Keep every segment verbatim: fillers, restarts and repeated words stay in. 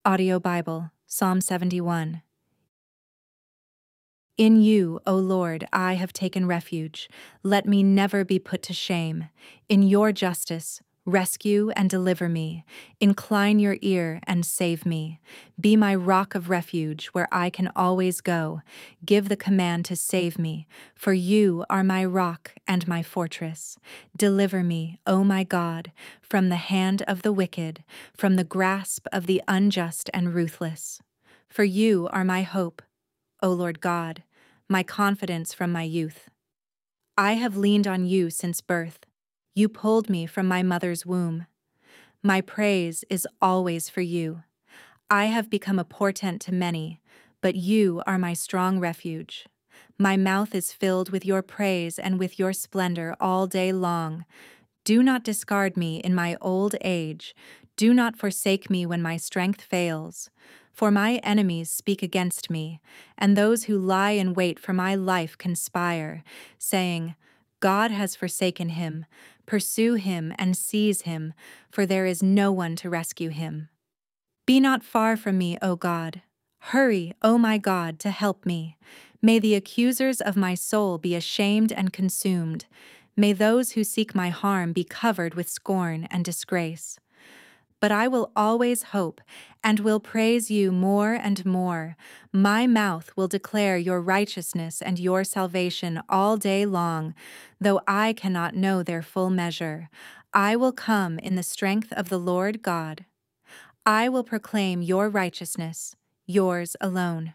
Audio Bible, Psalm seventy-one. In you, O Lord, I have taken refuge. Let me never be put to shame. In your justice, rescue and deliver me. Incline your ear and save me. Be my rock of refuge where I can always go. Give the command to save me, for you are my rock and my fortress. Deliver me, O my God, from the hand of the wicked, from the grasp of the unjust and ruthless. For you are my hope, O Lord God, my confidence from my youth. I have leaned on you since birth. You pulled me from my mother's womb. My praise is always for you. I have become a portent to many, but you are my strong refuge. My mouth is filled with your praise and with your splendor all day long. Do not discard me in my old age. Do not forsake me when my strength fails. For my enemies speak against me, and those who lie in wait for my life conspire, saying, God has forsaken him. Pursue him and seize him, for there is no one to rescue him. Be not far from me, O God. Hurry, O my God, to help me. May the accusers of my soul be ashamed and consumed. May those who seek my harm be covered with scorn and disgrace. But I will always hope and will praise you more and more. My mouth will declare your righteousness and your salvation all day long, though I cannot know their full measure. I will come in the strength of the Lord God. I will proclaim your righteousness, yours alone.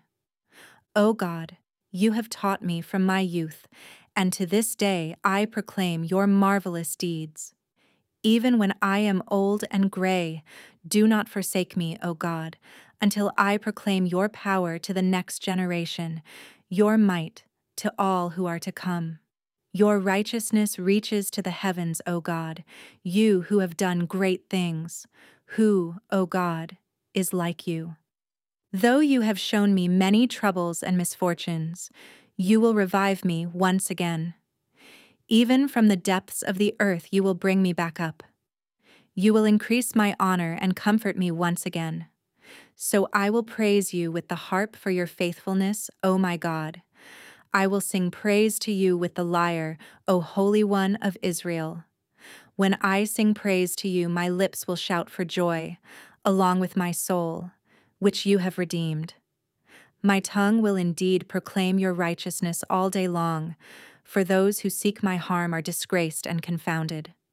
O God, you have taught me from my youth, and to this day I proclaim your marvelous deeds. Even when I am old and gray, do not forsake me, O God, until I proclaim your power to the next generation, your might to all who are to come. Your righteousness reaches to the heavens, O God, you who have done great things. Who, O God, is like you? Though you have shown me many troubles and misfortunes, you will revive me once again. Even from the depths of the earth you will bring me back up. You will increase my honor and comfort me once again. So I will praise you with the harp for your faithfulness, O my God. I will sing praise to you with the lyre, O Holy One of Israel. When I sing praise to you, my lips will shout for joy, along with my soul, which you have redeemed. My tongue will indeed proclaim your righteousness all day long, for those who seek my harm are disgraced and confounded.